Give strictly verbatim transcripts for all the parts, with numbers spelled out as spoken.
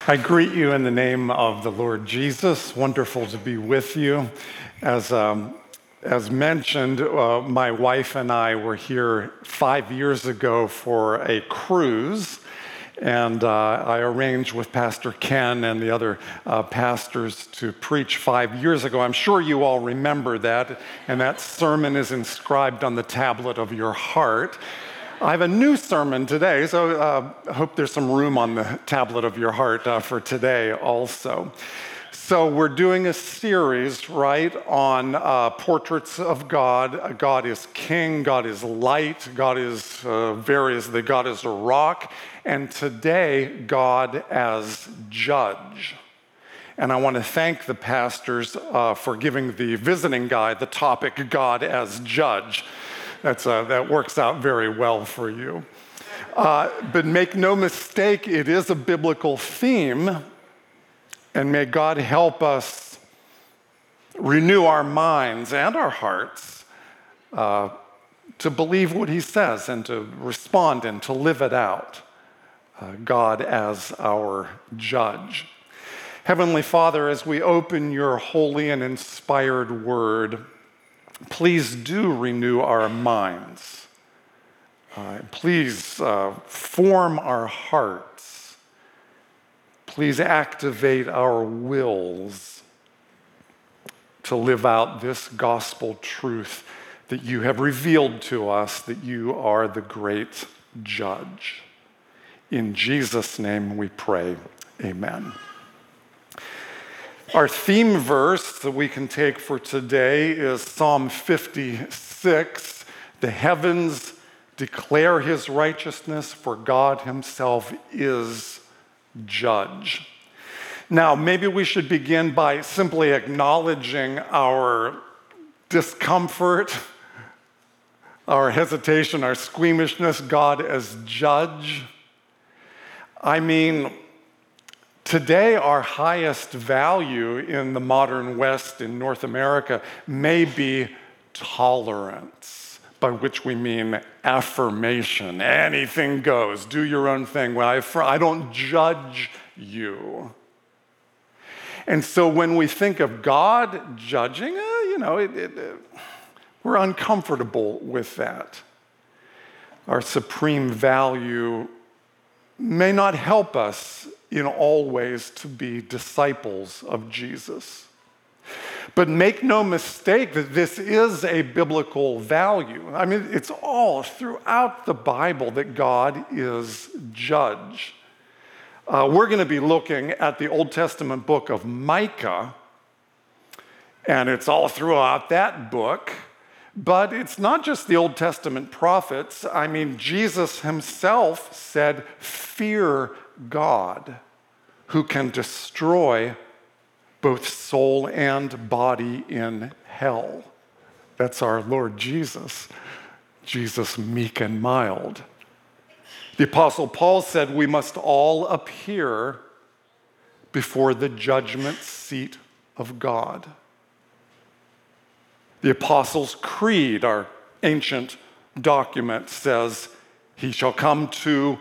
I greet you in the name of the Lord Jesus. Wonderful to be with you. As, um, as mentioned, uh, my wife and I were here five years ago for a cruise, and uh, I arranged with Pastor Ken and the other uh, pastors to preach five years ago. I'm sure you all remember that, and that sermon is inscribed on the tablet of your heart. I have a new sermon today, so uh, I hope there's some room on the tablet of your heart uh, for today also. So we're doing a series, right, on uh, portraits of God. God is King, God is light, God is uh, various, the God is a rock, and today, God as judge. And I want to thank the pastors uh, for giving the visiting guide the topic, God as judge. That's, uh, that works out very well for you. Uh, but make no mistake, it is a biblical theme, and may God help us renew our minds and our hearts uh, to believe what he says and to respond and to live it out. Uh, God as our judge. Heavenly Father, as we open your holy and inspired word, please do renew our minds. Uh, please uh, form our hearts. Please activate our wills to live out this gospel truth that you have revealed to us, that you are the great judge. In Jesus' name we pray, amen. Our theme verse that we can take for today is Psalm fifty-six. The heavens declare his righteousness, for God himself is judge. Now, maybe we should begin by simply acknowledging our discomfort, our hesitation, our squeamishness, God as judge. I mean, today, our highest value in the modern West, in North America, may be tolerance, by which we mean affirmation. Anything goes. Do your own thing. Well, I, I don't judge you. And so when we think of God judging, eh, you know, it, it, it, we're uncomfortable with that. Our supreme value may not help us in all ways to be disciples of Jesus. But make no mistake that this is a biblical value. I mean, it's all throughout the Bible that God is judge. Uh, we're going to be looking at the Old Testament book of Micah, and it's all throughout that book. But it's not just the Old Testament prophets. I mean, Jesus himself said, "Fear God, who can destroy both soul and body in hell." That's our Lord Jesus, Jesus meek and mild. The Apostle Paul said we must all appear before the judgment seat of God. The Apostles' Creed, our ancient document, says he shall come to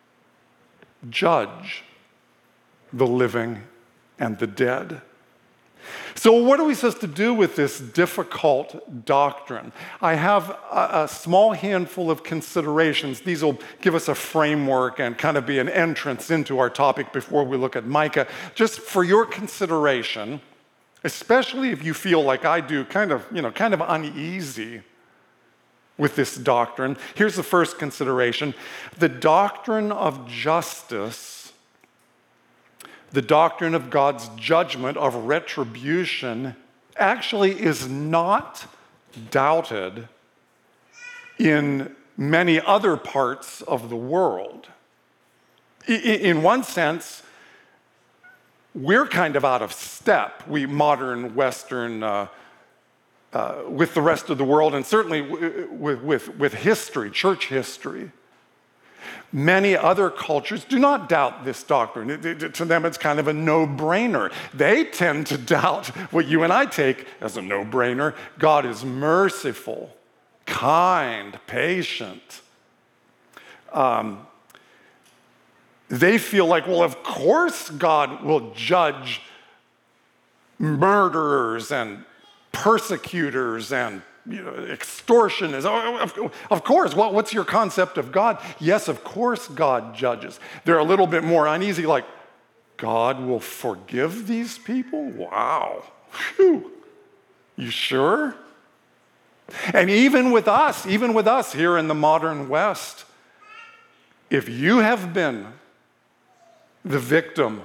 judge the living and the dead. So what are we supposed to do with this difficult doctrine? I have a, a small handful of considerations. These will give us a framework and kind of be an entrance into our topic before we look at Micah. Just for your consideration, especially if you feel like I do, kind of, you know, kind of uneasy with this doctrine. Here's the first consideration. The doctrine of justice, the doctrine of God's judgment, of retribution, actually is not doubted in many other parts of the world. In one sense, we're kind of out of step, we modern Western, uh, uh, with the rest of the world, and certainly with, with, with history, church history. Many other cultures do not doubt this doctrine. It, it, to them, it's kind of a no-brainer. They tend to doubt what you and I take as a no-brainer. God is merciful, kind, patient. Um, They feel like, well, of course God will judge murderers and persecutors and you know, extortionists. Of, of course. Well, what's your concept of God? Yes, of course God judges. They're a little bit more uneasy, like, God will forgive these people? Wow. Whew. You sure? And even with us, even with us here in the modern West, if you have been the victim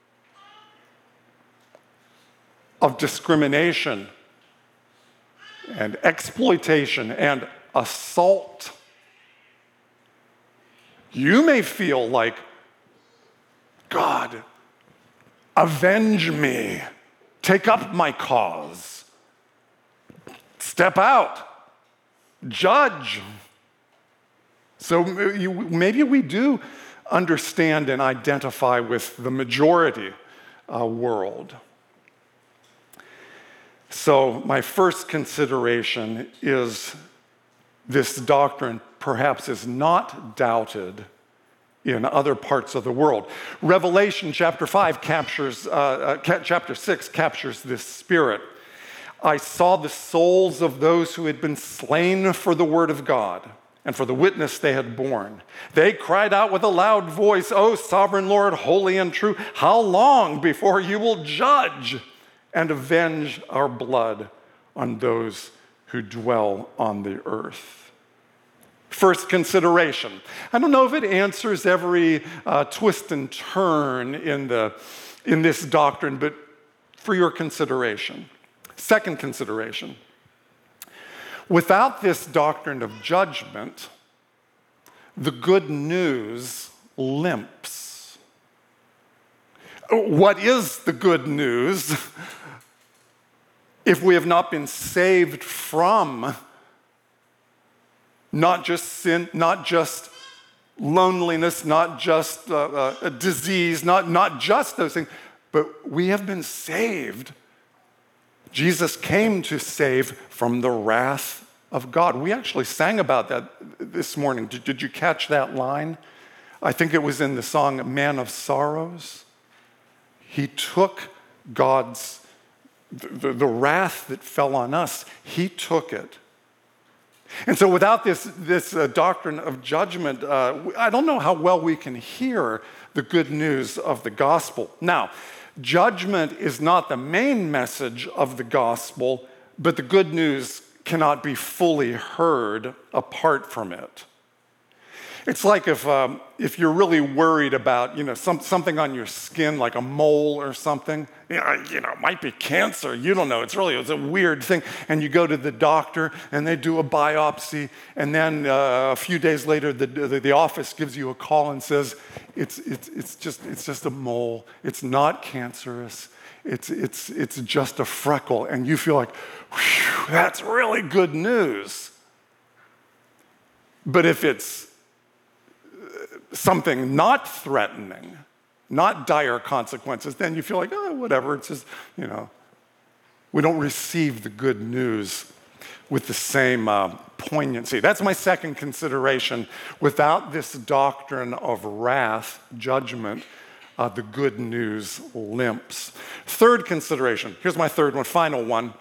of discrimination and exploitation and assault, you may feel like, God, avenge me, take up my cause, step out, judge. So you, maybe we do understand and identify with the majority uh, world. So my first consideration is this doctrine perhaps is not doubted in other parts of the world. Revelation chapter five captures, uh, uh, ca- chapter six captures this spirit. I saw the souls of those who had been slain for the word of God and for the witness they had borne. They cried out with a loud voice, O sovereign Lord, holy and true, how long before you will judge and avenge our blood on those who dwell on the earth? First consideration. I don't know if it answers every uh, twist and turn in, the, in this doctrine, but for your consideration. Second consideration. Without this doctrine of judgment, the good news limps. What is the good news if we have not been saved from not just sin, not just loneliness, not just uh, uh, a disease, not, not just those things, but we have been saved. Jesus came to save from the wrath of God. We actually sang about that this morning. Did, did you catch that line? I think it was in the song, Man of Sorrows. He took God's, the, the wrath that fell on us, he took it. And so without this, this uh, doctrine of judgment, uh, I don't know how well we can hear the good news of the gospel. Now, judgment is not the main message of the gospel, but the good news cannot be fully heard apart from it. It's like if, um, if you're really worried about, you know, some, something on your skin, like a mole or something, you know, you know, it might be cancer, you don't know, it's really, it's a weird thing, and you go to the doctor and they do a biopsy, and then uh, a few days later the, the, the office gives you a call and says, it's, it's, it's, just, it's just a mole, it's not cancerous, it's, it's, it's just a freckle, and you feel like, whew, that's really good news. But if it's something not threatening, not dire consequences, then you feel like, oh, whatever, it's just, you know. We don't receive the good news with the same uh, poignancy. That's my second consideration. Without this doctrine of wrath, judgment, uh, the good news limps. Third consideration, here's my third one, final one.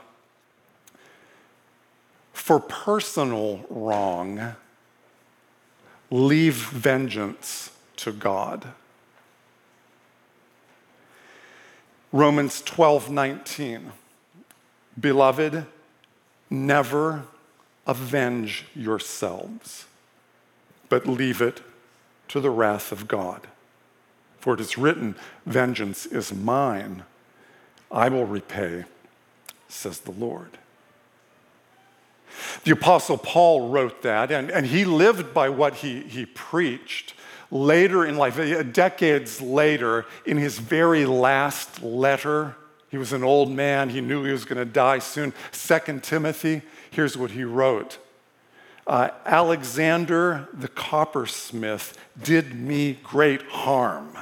For personal wrong, leave vengeance to God. Romans twelve nineteen. Beloved, never avenge yourselves, but leave it to the wrath of God. For it is written, vengeance is mine, I will repay, says the Lord. The Apostle Paul wrote that, and, and he lived by what he, he preached. Later in life, decades later, in his very last letter, he was an old man, he knew he was going to die soon. Second Timothy, here's what he wrote. Uh, Alexander the coppersmith did me great harm.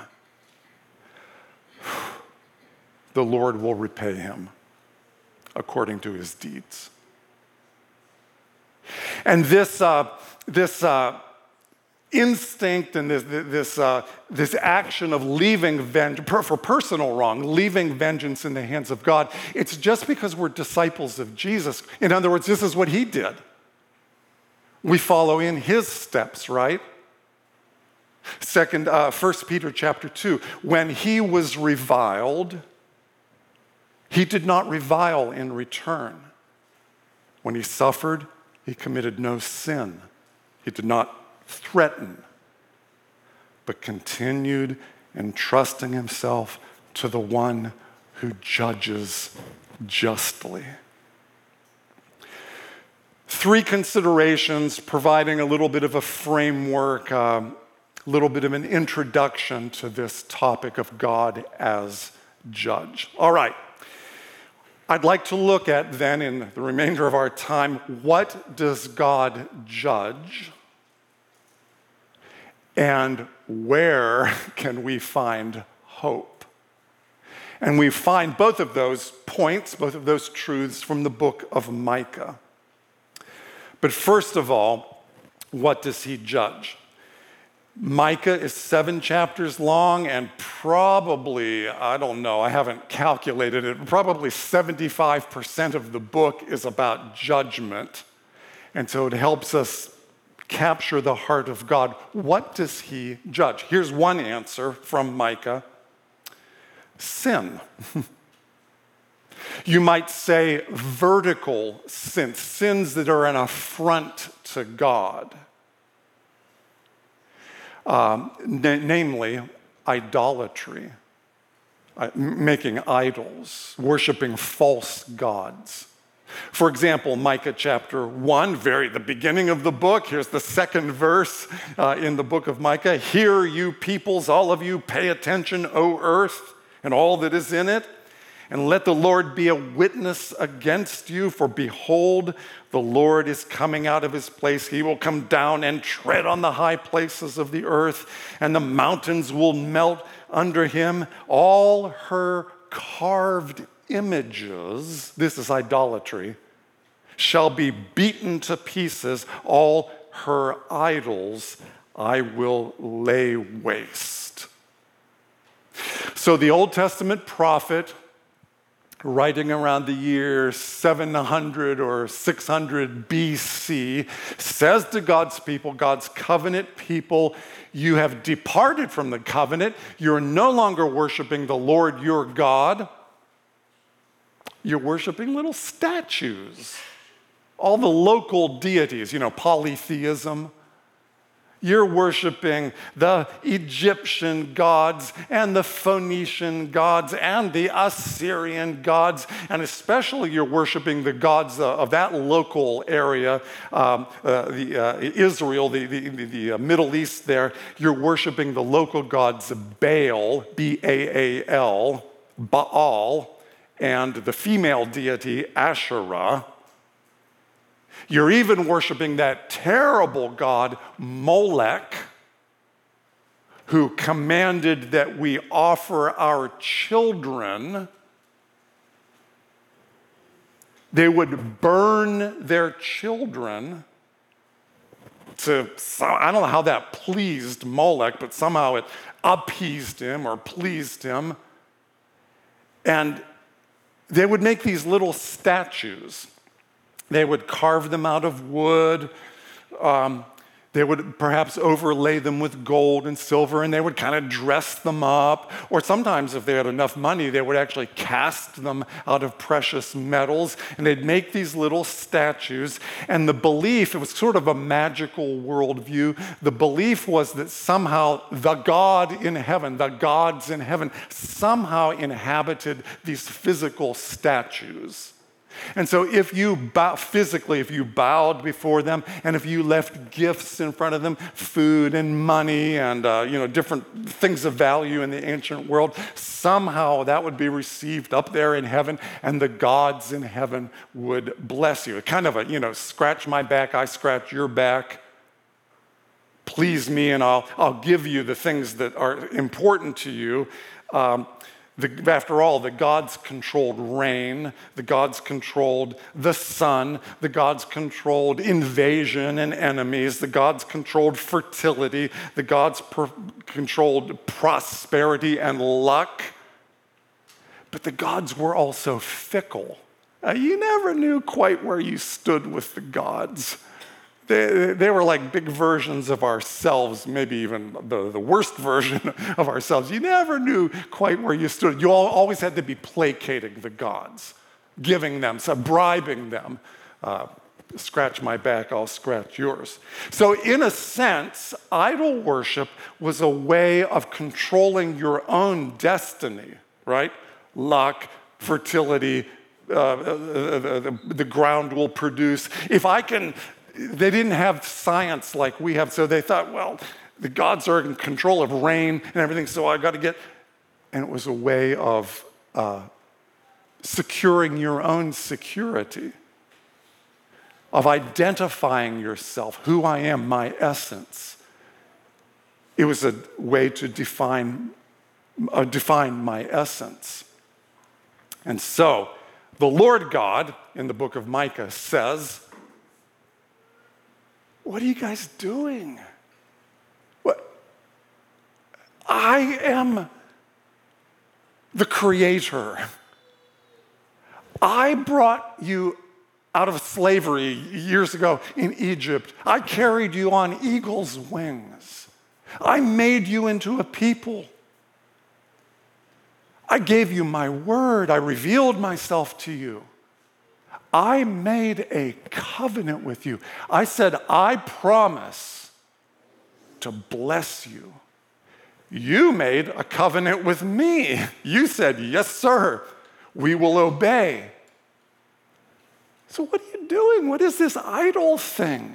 The Lord will repay him according to his deeds. And this, uh, this uh, instinct and this, this, uh, this action of leaving vengeance, for personal wrong, leaving vengeance in the hands of God, it's just because we're disciples of Jesus. In other words, this is what he did. We follow in his steps, right? Second, uh, First Peter chapter two, when he was reviled, he did not revile in return. When he suffered, he committed no sin. He did not threaten, but continued entrusting himself to the one who judges justly. Three considerations providing a little bit of a framework, a um, little bit of an introduction to this topic of God as judge. All right. I'd like to look at then in the remainder of our time, what does God judge? And where can we find hope? And we find both of those points, both of those truths from the book of Micah. But first of all, what does he judge? Micah is seven chapters long, and probably, I don't know, I haven't calculated it, probably seventy-five percent of the book is about judgment. And so it helps us capture the heart of God. What does he judge? Here's one answer from Micah. Sin. You might say vertical sins, sins that are an affront to God. Um, n- namely, idolatry, uh, making idols, worshiping false gods. For example, Micah chapter one, very the beginning of the book. Here's the second verse uh, in the book of Micah. Hear, you peoples, all of you, pay attention, O earth, and all that is in it, and let the Lord be a witness against you. For behold, the Lord is coming out of his place. He will come down and tread on the high places of the earth, and the mountains will melt under him. All her carved images, this is idolatry, shall be beaten to pieces. All her idols I will lay waste. So the Old Testament prophet, writing around the year seven hundred or six hundred B C, says to God's people, God's covenant people, you have departed from the covenant. You're no longer worshiping the Lord your God. You're worshiping little statues. All the local deities, you know, polytheism. You're worshiping the Egyptian gods and the Phoenician gods and the Assyrian gods, and especially you're worshiping the gods of that local area, um, uh, the, uh, Israel, the, the, the uh, Middle East there. You're worshiping the local gods Baal, B A A L, Baal, and the female deity Asherah. You're even worshiping that terrible god Molech, who commanded that we offer our children. They would burn their children to, I don't know how that pleased Molech, but somehow it appeased him or pleased him. And they would make these little statues. They would carve them out of wood. Um, they would perhaps overlay them with gold and silver, and they would kind of dress them up. Or sometimes, if they had enough money, they would actually cast them out of precious metals, and they'd make these little statues. And the belief, it was sort of a magical worldview. The belief was that somehow the God in heaven, the gods in heaven, somehow inhabited these physical statues. And so if you bow, physically, if you bowed before them, and if you left gifts in front of them, food and money and uh, you know different things of value in the ancient world, somehow that would be received up there in heaven, and the gods in heaven would bless you. Kind of a, you know, scratch my back, I scratch your back. Please me, and I'll, I'll give you the things that are important to you. Um, The, after all, the gods controlled rain, the gods controlled the sun, the gods controlled invasion and enemies, the gods controlled fertility, the gods per- controlled prosperity and luck. But the gods were also fickle. Uh, you never knew quite where you stood with the gods. They, they were like big versions of ourselves, maybe even the, the worst version of ourselves. You never knew quite where you stood. You all, always had to be placating the gods, giving them, so bribing them. Uh, scratch my back, I'll scratch yours. So in a sense, idol worship was a way of controlling your own destiny, right? Luck, fertility, uh, the, the, the ground will produce. If I can... They didn't have science like we have, so they thought, well, the gods are in control of rain and everything, so I got to get... And it was a way of uh, securing your own security, of identifying yourself, who I am, my essence. It was a way to define, uh, define my essence. And so, the Lord God, in the book of Micah, says, what are you guys doing? What? I am the creator. I brought you out of slavery years ago in Egypt. I carried you on eagle's wings. I made you into a people. I gave you my word. I revealed myself to you. I made a covenant with you. I said, I promise to bless you. You made a covenant with me. You said, yes, sir, we will obey. So what are you doing? What is this idol thing?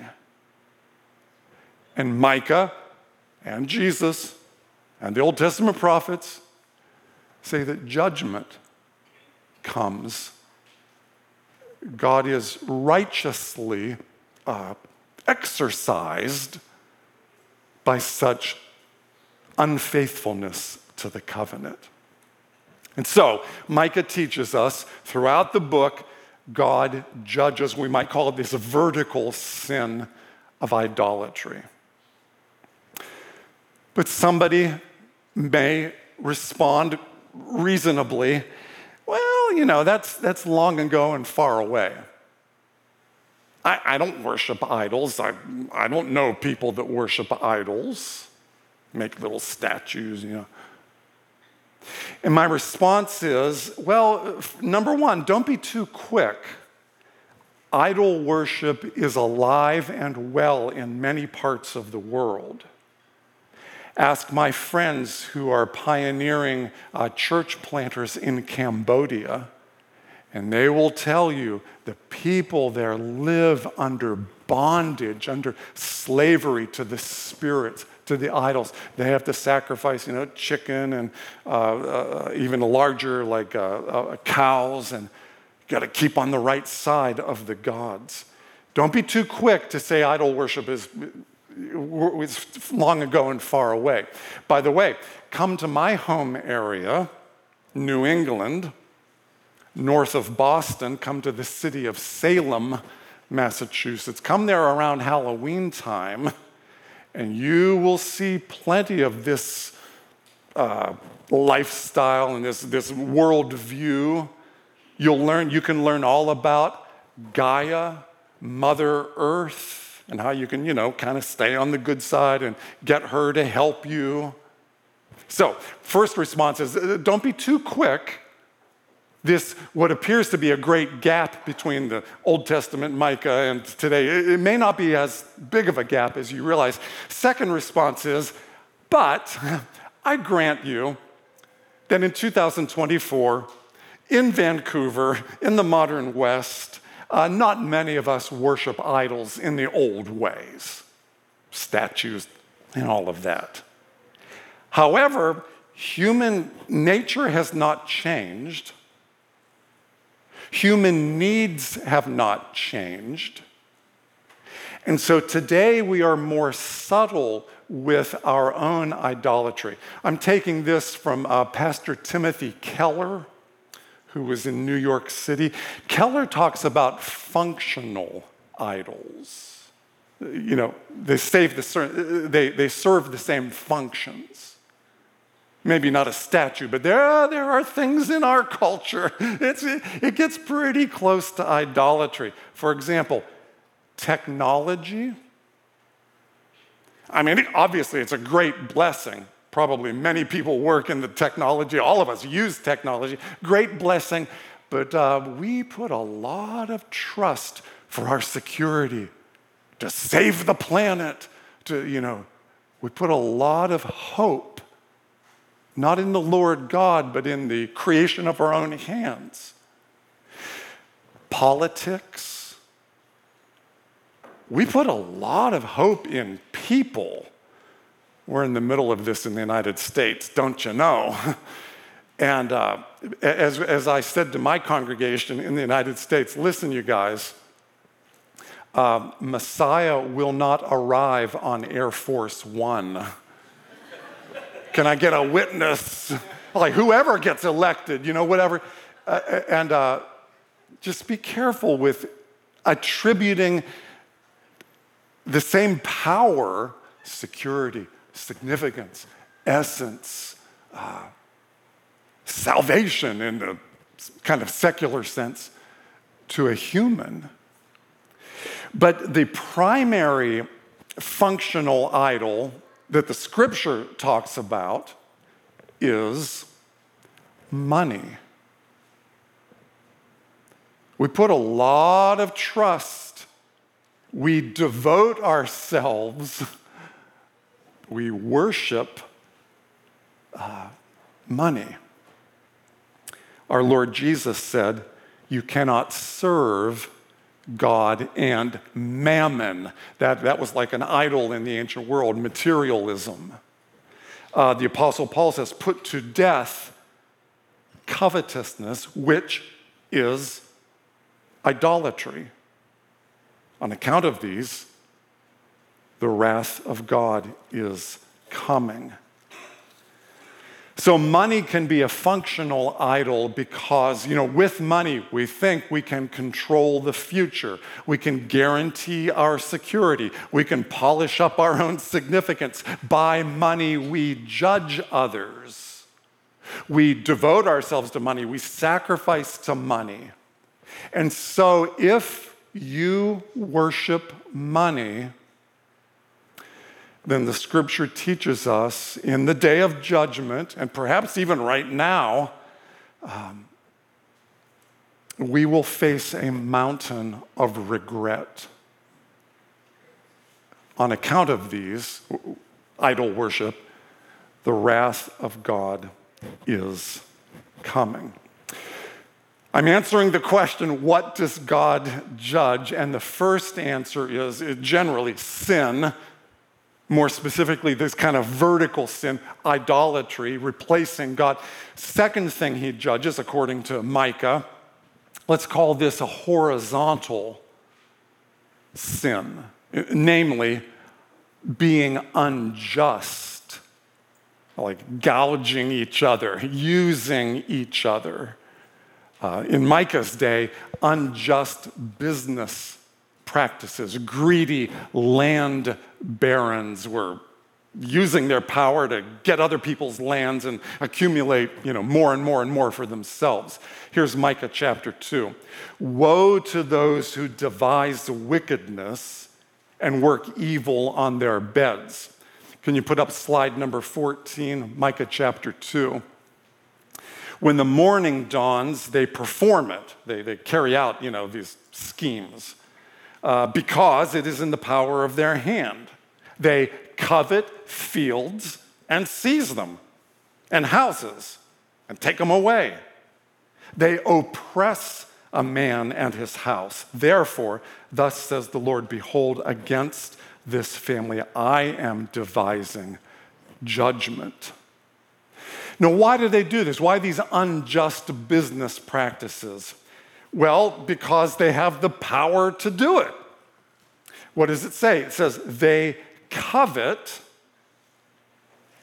And Micah and Jesus and the Old Testament prophets say that judgment comes. God is righteously uh, exercised by such unfaithfulness to the covenant. And so, Micah teaches us throughout the book, God judges, we might call it this vertical sin of idolatry. But somebody may respond reasonably, well, you know, that's, that's long ago and far away. I, I don't worship idols. I, I don't know people that worship idols, make little statues, you know. And my response is, well, number one, don't be too quick. Idol worship is alive and well in many parts of the world. Ask my friends who are pioneering uh, church planters in Cambodia, and they will tell you the people there live under bondage, under slavery to the spirits, to the idols. They have to sacrifice, you know, chicken and uh, uh, even larger, like uh, uh, cows, and got to keep on the right side of the gods. Don't be too quick to say idol worship is It's long ago and far away. By the way, come to my home area, New England, north of Boston. Come to the city of Salem, Massachusetts. Come there around Halloween time, and you will see plenty of this uh, lifestyle and this, this worldview. You'll learn, you can learn all about Gaia, Mother Earth, and how you can, you know, kind of stay on the good side and get her to help you. So, first response is, don't be too quick. This, what appears to be a great gap between the Old Testament, Micah, and today, it may not be as big of a gap as you realize. Second response is, but I grant you that in two thousand twenty-four, in Vancouver, in the modern West, Uh, not many of us worship idols in the old ways, statues and all of that. However, human nature has not changed. Human needs have not changed. And so today we are more subtle with our own idolatry. I'm taking this from uh, Pastor Timothy Keller, who was in New York City. Keller talks about functional idols. You know, they, save the, they, they serve the same functions. Maybe not a statue, but there, there are things in our culture. It's, it gets pretty close to idolatry. For example, technology. I mean, obviously, it's a great blessing. Probably many people work in the technology. All of us use technology. Great blessing. But uh, we put a lot of trust for our security, to save the planet, to, you know, we put a lot of hope, not in the Lord God, but in the creation of our own hands. Politics. We put a lot of hope in people. We're in the middle of this in the United States, don't you know? And uh, as, as I said to my congregation in the United States, listen, you guys, uh, Messiah will not arrive on Air Force One. Can I get a witness? Like whoever gets elected, you know, whatever. Uh, and uh, just be careful with attributing the same power, security, significance, essence, uh, salvation in the kind of secular sense to a human. But the primary functional idol that the scripture talks about is money. We put a lot of trust. We devote ourselves. We worship uh, money. Our Lord Jesus said, you cannot serve God and mammon. That, that was like an idol in the ancient world, materialism. Uh, the Apostle Paul says, put to death covetousness, which is idolatry. On account of these, the wrath of God is coming. So money can be a functional idol because, you know, with money, we think we can control the future. We can guarantee our security. We can polish up our own significance. By money, we judge others. We devote ourselves to money. We sacrifice to money. And so if you worship money, then the scripture teaches us in the day of judgment, and perhaps even right now, um, we will face a mountain of regret. On account of these, idol worship, the wrath of God is coming. I'm answering the question, what does God judge? And the first answer is generally sin. More specifically, this kind of vertical sin, idolatry, replacing God. Second thing he judges, according to Micah, let's call this a horizontal sin, namely being unjust, like gouging each other, using each other. Uh, in Micah's day, unjust business practices. Greedy land barons were using their power to get other people's lands and accumulate, you know, more and more and more for themselves. Here's Micah chapter two. Woe to those who devise wickedness and work evil on their beds. Can you put up slide number fourteen, Micah chapter two? When the morning dawns, they perform it. They, they carry out, you know, these schemes. Uh, because it is in the power of their hand. They covet fields and seize them, and houses, and take them away. They oppress a man and his house. Therefore, thus says the Lord, behold, against this family I am devising judgment. Now, why do they do this? Why these unjust business practices? Well, because they have the power to do it. What does it say? It says they covet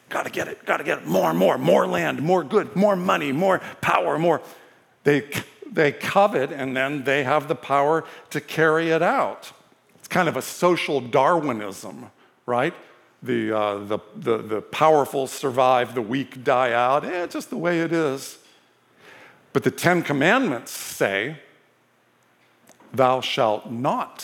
Gotta get it, gotta get it. More and more, more land, more good, more money, more power, more. They, they covet, and then they have the power to carry it out. It's kind of a social Darwinism, right? The, uh, the, the, the powerful survive, the weak die out. Eh, it's just the way it is. But the Ten Commandments say, thou shalt not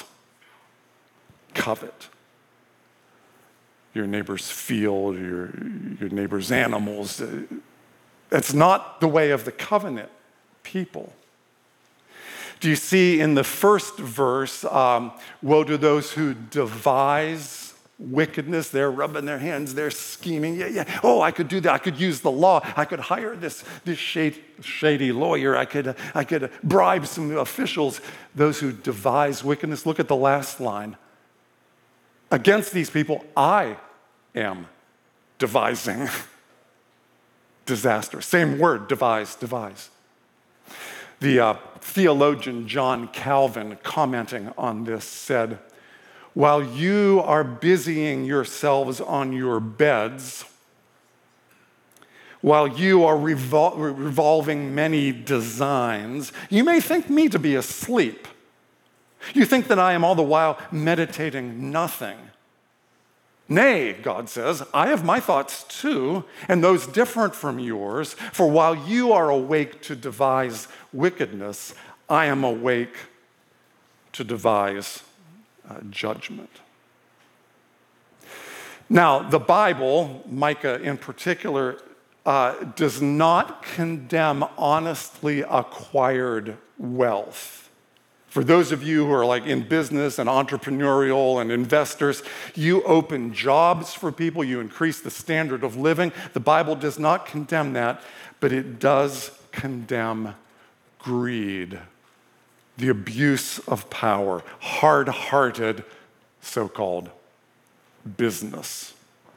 covet your neighbor's field, your, your neighbor's animals. That's not the way of the covenant people. Do you see in the first verse, um, woe to those who devise wickedness? They're rubbing their hands, they're scheming. Yeah, yeah. Oh, I could do that. I could use the law. I could hire this, this shady, shady lawyer. I could, uh, I could bribe some officials. Those who devise wickedness. Look at the last line. Against these people, I am devising disaster. Same word, devise, devise. The uh, theologian John Calvin, commenting on this, said, while you are busying yourselves on your beds, while you are revol- revolving many designs, you may think me to be asleep. You think that I am all the while meditating nothing. Nay, God says, I have my thoughts too, and those different from yours. For while you are awake to devise wickedness, I am awake to devise uh, judgment. Now, the Bible, Micah in particular, uh, does not condemn honestly acquired wealth. For those of you who are like in business and entrepreneurial and investors, you open jobs for people, you increase the standard of living. The Bible does not condemn that, but it does condemn greed, the abuse of power, hard-hearted so-called business.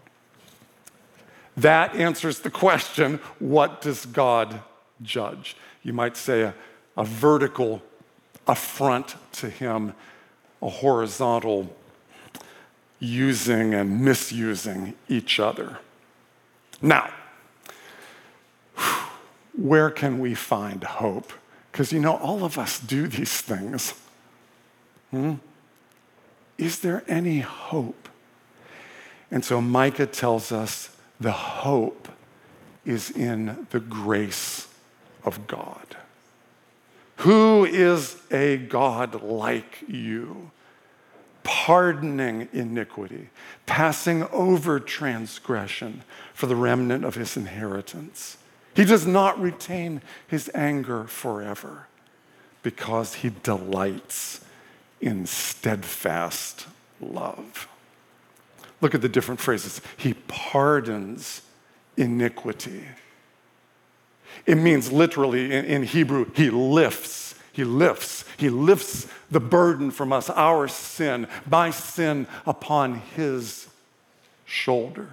That answers the question, what does God judge? You might say a, a vertical affront to him, a horizontal using and misusing each other. Now, where can we find hope? Because, you know, all of us do these things. Hmm? Is there any hope? And so Micah tells us the hope is in the grace of God. Who is a God like you, pardoning iniquity, passing over transgression for the remnant of his inheritance? He does not retain his anger forever because he delights in steadfast love. Look at the different phrases. He pardons iniquity. It means literally in, in Hebrew, he lifts, he lifts, he lifts the burden from us, our sin, my sin upon his shoulder.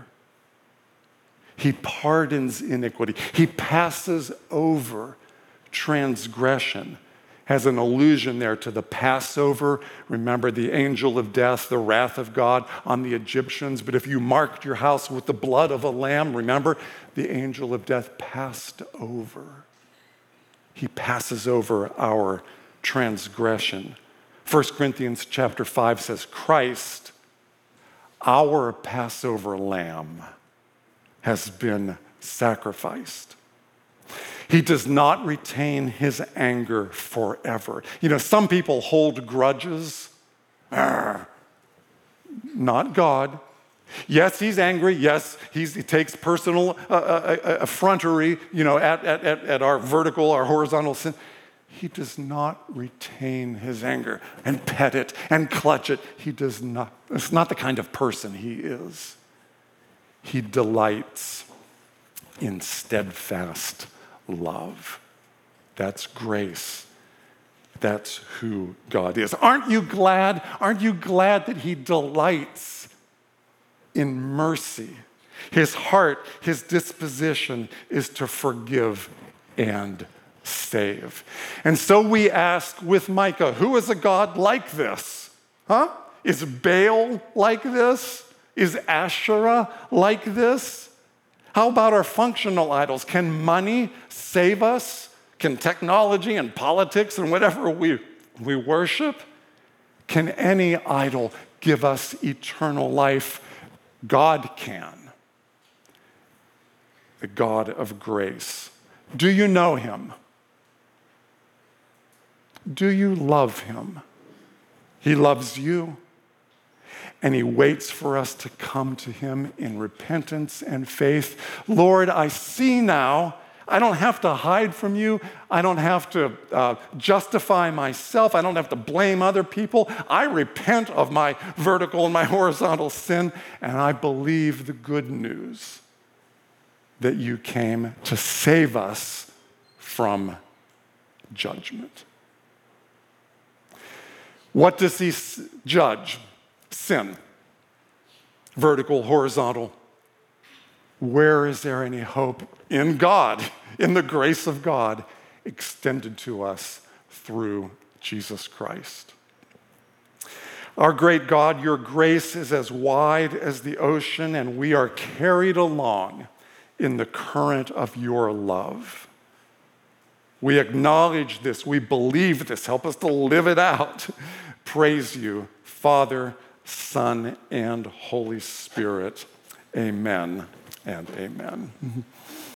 He pardons iniquity. He passes over transgression. Has an allusion there to the Passover. Remember the angel of death, the wrath of God on the Egyptians. But if you marked your house with the blood of a lamb, remember the angel of death passed over. He passes over our transgression. First Corinthians chapter five says, Christ, our Passover lamb, has been sacrificed. He does not retain his anger forever. You know, some people hold grudges. Arr. Not God. Yes, he's angry. Yes, he's, he takes personal uh, uh, effrontery, you know, at, at, at our vertical, our horizontal sin. He does not retain his anger and pet it and clutch it. He does not. It's not the kind of person he is. He delights in steadfast love. That's grace. That's who God is. Aren't you glad? Aren't you glad that he delights in mercy? His heart, his disposition is to forgive and save. And so we ask with Micah, who is a God like this? Huh? Is Baal like this? Is Asherah like this? How about our functional idols? Can money save us? Can technology and politics and whatever we, we worship? Can any idol give us eternal life? God can. The God of grace. Do you know him? Do you love him? He loves you, and he waits for us to come to him in repentance and faith. Lord, I see now. I don't have to hide from you. I don't have to uh, justify myself. I don't have to blame other people. I repent of my vertical and my horizontal sin, and I believe the good news that you came to save us from judgment. What does he judge? Sin. Vertical, horizontal. Where is there any hope? In God, in the grace of God extended to us through Jesus Christ. Our great God, your grace is as wide as the ocean, and we are carried along in the current of your love. We acknowledge this. We believe this. Help us to live it out. Praise you, Father, Son, and Holy Spirit. Amen and amen.